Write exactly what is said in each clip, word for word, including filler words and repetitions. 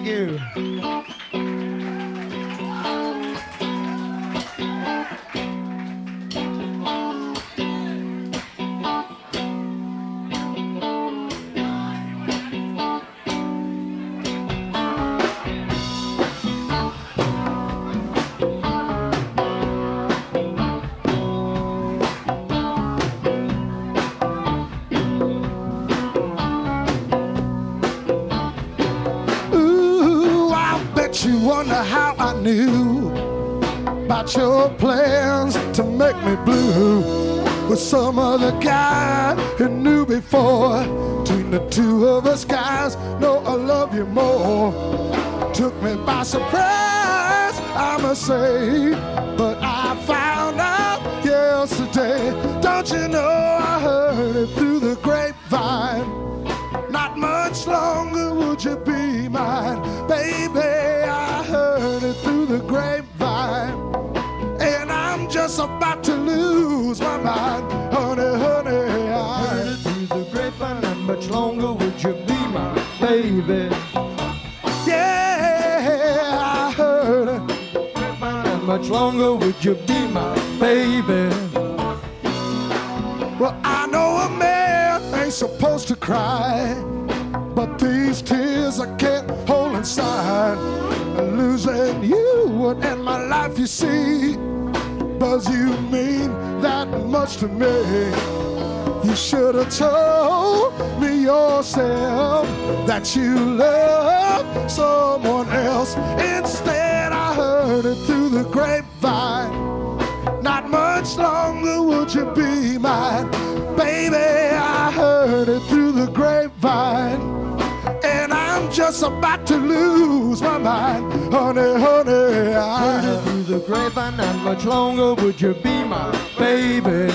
Thank you. You wonder how I knew about your plans to make me blue with some other guy who knew before. Between the two of us guys, know I love you more. Took me by surprise, I must say, but I found out yesterday. Don't you know I heard it through the grapevine? Not much longer would you be mine, baby. I heard it through the grapevine, and I'm just about to lose my mind, honey, honey. I heard it through the grapevine. Not much longer would you be my baby. Yeah, I heard it. Grapevine. Not much longer would you be my baby. Well, I know a man ain't supposed to cry, but these tears I can't hold inside. Losing you would end my life, you see. Does you mean that much to me? You should have told me yourself that you love someone else. Instead, I heard it through the grapevine. Not much longer would you be mine, baby. I heard it through the grapevine, and I'm just about to lose my mind, honey, honey. I heard it through the grapevine. Not much longer would you be my baby.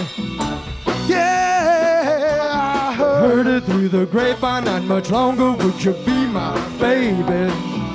Yeah, I heard, heard it through the grapevine. Not much longer would you be my baby.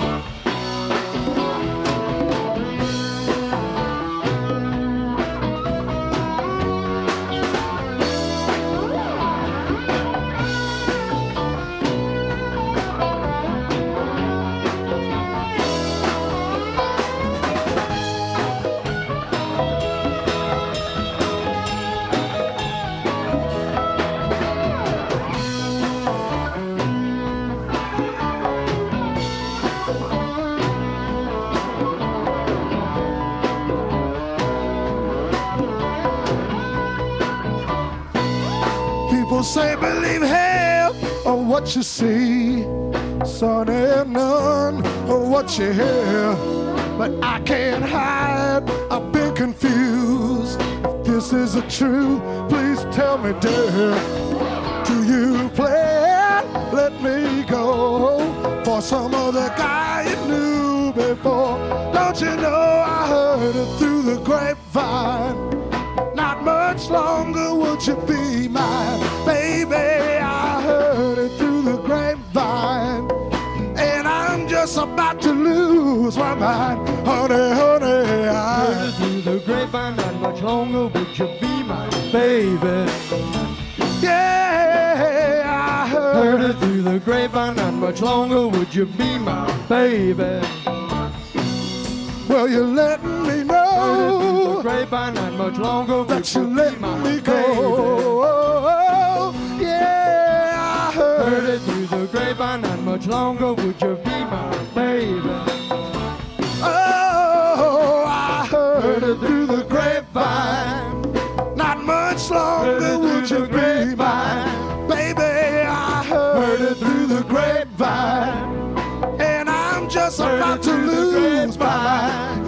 People say believe half of what you see, son, and none of what you hear. But I can't hide, I've been confused. If this is the truth, please tell me, dear. Do you plan, let me go for some other guy you knew before? Don't you know I heard it through the grapevine? Not much longer would you be mine, baby. I heard it through the grapevine, and I'm just about to lose my mind, honey, honey. I heard it through the grapevine. Not much longer would you be my baby. Yeah, I heard, heard it through the grapevine. Not much longer would you be my baby. Well, you're letting me know. Heard it through the grapevine. Not much longer that you're letting me go. Oh, yeah, I heard, heard it through the grapevine. Not much longer would you be my baby. Oh, I heard it through the grapevine. Not much longer would you be mine, baby. I heard it through the grapevine, and I'm just about to lose my mind.